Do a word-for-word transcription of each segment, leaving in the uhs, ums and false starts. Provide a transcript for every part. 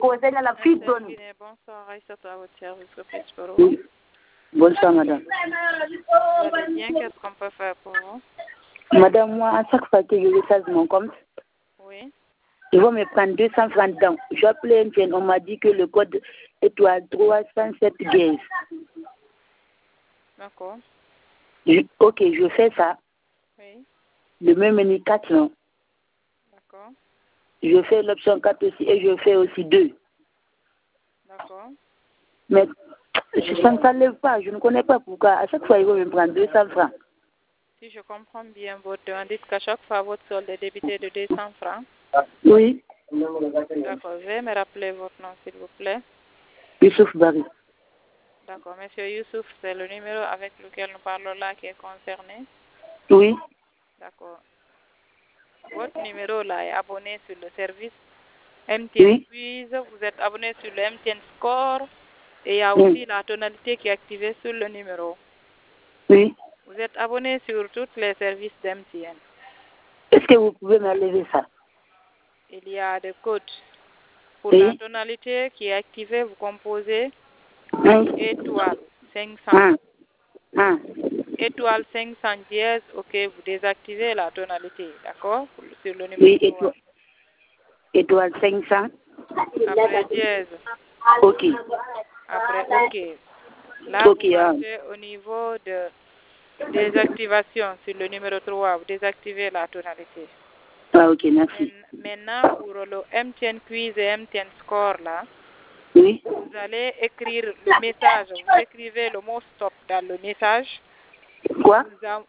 poser la fille donne. Bonsoir, Aïssatou à votre service, que puis-je pour vous? Oui. Bonsoir, madame. Vous allez bien, qu'est-ce qu'on peut faire pour vous? Madame, moi, à chaque fois que je vais faire mon compte, oui. ils vont me prendre deux cents francs dedans. J'ai appelé un jeune, on m'a dit que le code étoile trois cent sept dièse. D'accord. Ok, je fais ça. Oui. Le même menu quatre, non? D'accord. Je fais l'option quatre aussi et je fais aussi deux. D'accord. Mais ça ne s'enlève pas, je ne connais pas pourquoi. À chaque fois, ils vont me prendre deux cents francs. Si je comprends bien votre demande, dites qu'à chaque fois, votre solde est débité de deux cents francs. Oui. D'accord. Veuillez me rappeler votre nom, s'il vous plaît. Youssouf Barry. D'accord. Monsieur Youssouf, c'est le numéro avec lequel nous parlons là qui est concerné? Oui. D'accord. Votre numéro là est abonné sur le service M T N Oui. Quiz. Vous êtes abonné sur le M T N Score. Et il y a Oui. aussi la tonalité qui est activée sur le numéro. Oui. Vous êtes abonné sur tous les services d'M T N. Est-ce que vous pouvez m'enlever ça? Il y a des codes. Pour Oui. la tonalité qui est activée, vous composez Oui. étoile cinq cents. Un. Un. Étoile cinq cents dièse, ok, vous désactivez la tonalité, d'accord? Sur le numéro Oui, trois. étoile, étoile cinq cents. Après dièse. Ok. Après ok. Là, Ok. vous Hein. marchez au niveau de désactivation sur le numéro trois, vous désactivez la tonalité. Ah, ok, merci. Maintenant, pour le M T N Quiz et M T N Score, là, Oui. vous allez écrire le message. Vous écrivez le mot stop dans le message. Quoi? Vous a...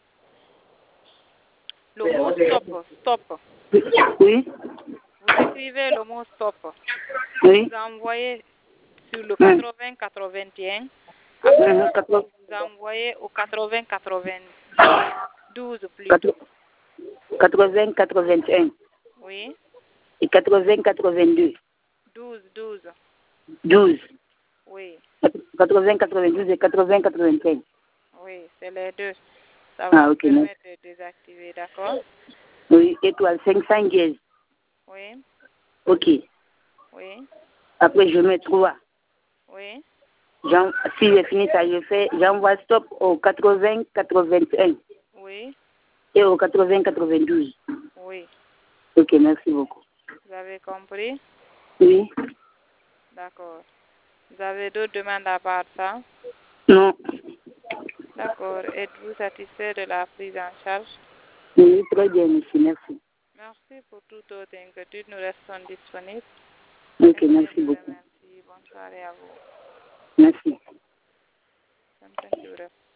Le mot stop, stop. Oui. Vous écrivez le mot stop. Oui. Vous envoyez sur le Hum. quatre-vingts quatre-vingt-un. Après, Hum, ça, quatre-vingts. vous envoyez au quatre-vingts quatre-vingt-douze plutôt. quatre-vingts quatre-vingt-un. Oui. Et quatre-vingts quatre-vingt-deux. douze, douze. douze. Oui. quatre-vingts quatre-vingt-douze et quatre-vingts quatre-vingt-un. Oui, c'est les deux. Ça va Ah, vous ok, merci. permettre de désactiver, d'accord? Oui, étoile cinq cents dièse. Oui. Ok. Oui. Après, je mets trois. Oui. J'en- Si j'ai fini ça, je fais, j'envoie stop au quatre-vingts quatre-vingt-un Oui. et au quatre-vingts quatre-vingt-douze. Oui. Ok, merci beaucoup. Vous avez compris? Oui. D'accord. Vous avez d'autres demandes à part ça? Non. D'accord. Êtes-vous satisfait de la prise en charge? Oui, très bien, monsieur, merci. Merci pour toute autre inquiétude. Nous restons disponibles. Ok, M T N merci vous beaucoup. remercie. Bonne soirée à vous. Merci. Something to